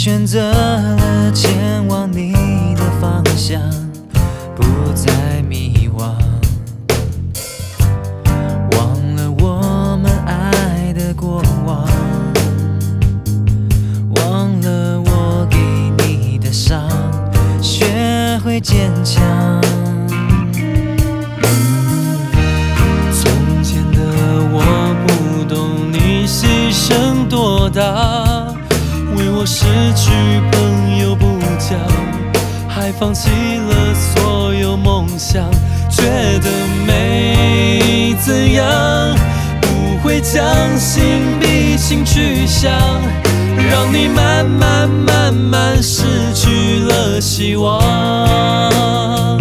选择了前往你的方向，不再迷惘，忘了我们爱的过往，忘了我给你的伤，学会坚强。从前的我不懂你牺牲多大，为我失去朋友不讲，还放弃了所有梦想，觉得没怎样，不会将心比心去想，让你慢慢失去了希望。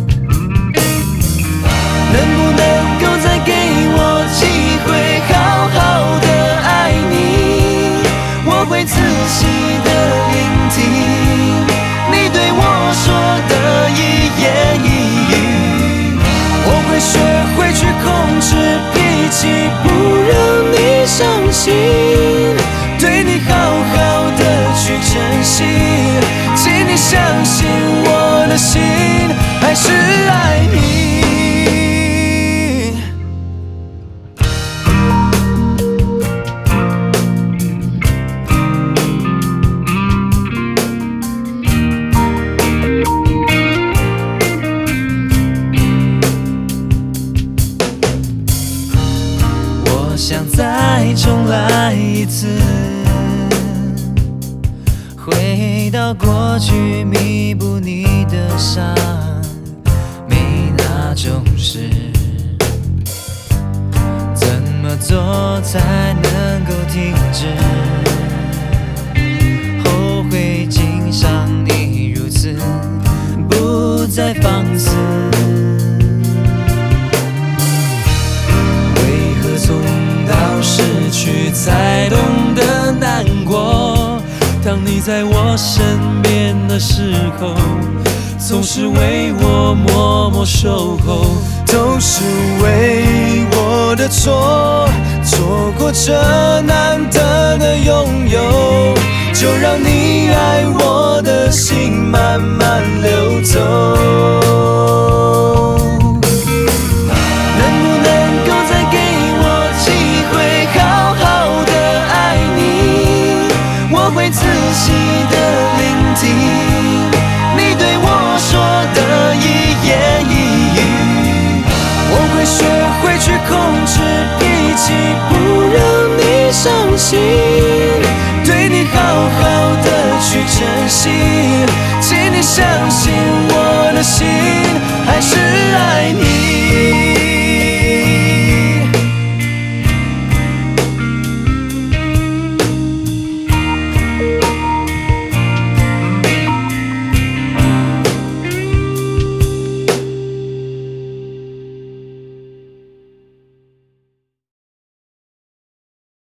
能不能够再给我机会好好的爱你，我会仔细的聆听你对我说的一言一语，我会学会去控制脾气，不让你伤心，对你好好的去珍惜，请你相信我的心还是爱你。我想再重来一次，回到过去弥补你的伤，没那种事，怎么做才能够停止？后悔竟伤你如此，不再放肆。为何从到失去才懂得难过？当你在我身边的时候，总是为我默默守候，都是为我的错，错过这难得的拥有，就让你爱我的心慢慢流走。我会仔细的聆听你对我说的一言一语，我会学会去控制脾气，不让你伤心，